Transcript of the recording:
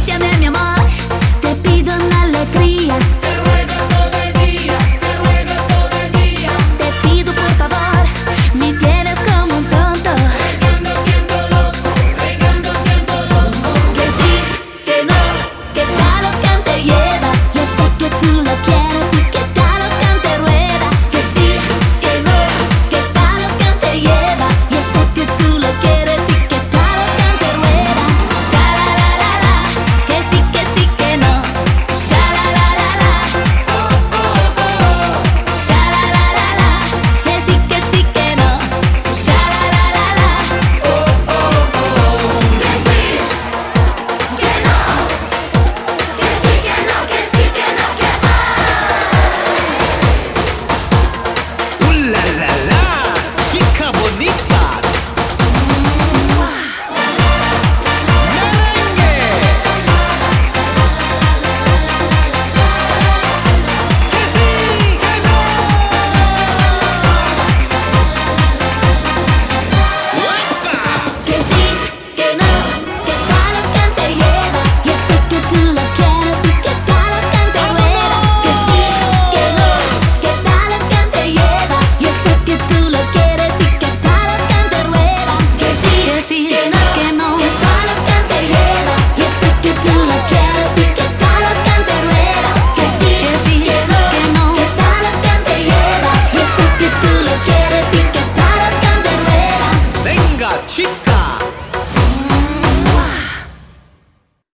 Escúchame, mi amor, te pido una alegría. Te ruego todo el día, te ruego todo el día. Te pido por favor, me tienes como un tonto. Regando tiempo loco, regando tiempo loco. Que sí, que no, que tal lo que te lleva. Yo sé que tú lo quieres y que tal lo que te rueda. Que sí, que no, que tal lo que te lleva. Yo sé que tú lo quieres y que tal lo que te rueda. Sha la la la la, que sí, que no. Sha la la la la, oh oh oh. Sha la la la la, que sí, que no. Sha la la la la, oh oh oh. Que sí, que no, que sí, que no, que sí, que no, que La la la, chica bonita. Merengue. Que sí, que no. ¡Uepa! que sí, que no, que tal lo que te lleva. Yo sé que tú lo quieres y que tal lo que te rueda. Que sí, que no, que tal lo que te lleva. Yo sé que tú lo quieres y que tal lo que te rueda. Que sí, que no, que tal lo que te lleva. Yo sé que tú lo quieres y que tal lo que te rueda. Que sí, que no, que tal lo que te lleva. Yo sé que tú lo quieres y que tal lo que te rueda. Venga, chica.